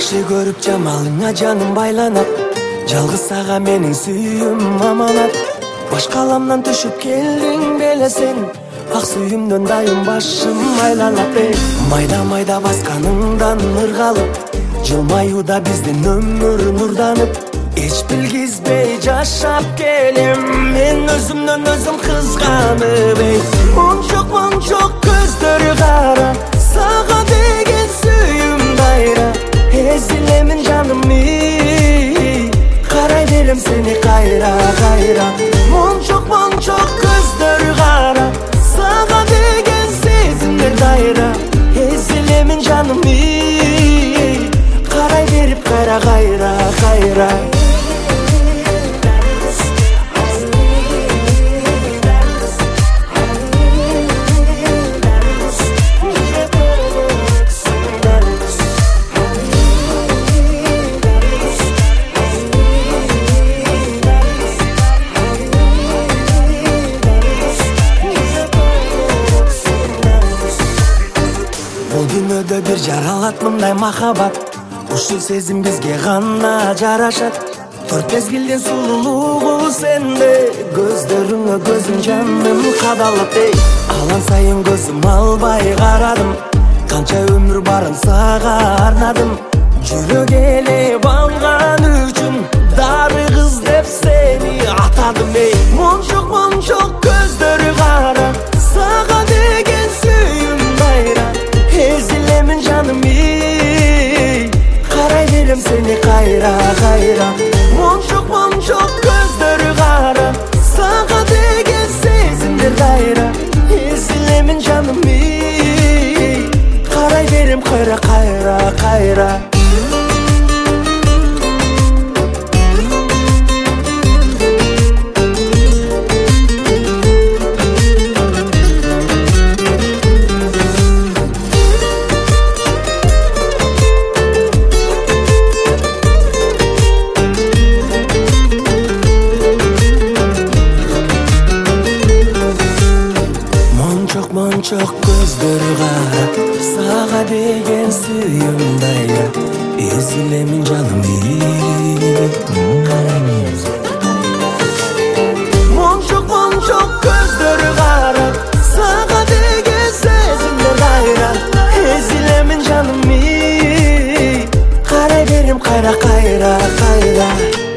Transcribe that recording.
Жакшы көрүп жамалыңа жаным байланат, жалгыз сага менин сүйүүм аманат. Башкаламдан түшүп келдиң беле сен, ак сүйүүмдөн дайым башым айланат. Майда майда басканыңдан ыргалып, жылмаюуда биздин өмүр нурданып. Эч билгизбей жашап келем, мен өзүмдөн өзүм кызганып. Мончок көздөрү кара, сага деген сүйүүм дайра. Эзилемин жаным, карай берем сени кайра кайра. Мончок көздөрү кара, сага деген сезимдер дайра. Эзилемин жаным, карай берип кайра кайра кайра. Дүйнөдө бир жаралат мындай махабат, ушул сезим бизге гана жарашат. Төрт мезгилдин сулуулугу сенде, көздөрүңө көзүм жаным кадалат. Алан сайын көзүм албай карадым, канча өмүр барын сага арнадым. Жүрөк элеп алган үчүн дары кыз деп сени атадым. Мончок көздөрү кара, сага деген сүйүүм дайра. Эзилемин жаным, карай берем сени кайра кайра. Мончок көздөрү кара, сага деген сезимдер дайра. Эзилемин жаным, карай берем кайра кайра кайра. Мончок көздөрү кара, сага деген сүйүүм дайра. Эзилемин жаным, мончок көздөрү кара, сага деген сезимдер дайра. Эзилемин жаным, карай берем кайра кайра кайра.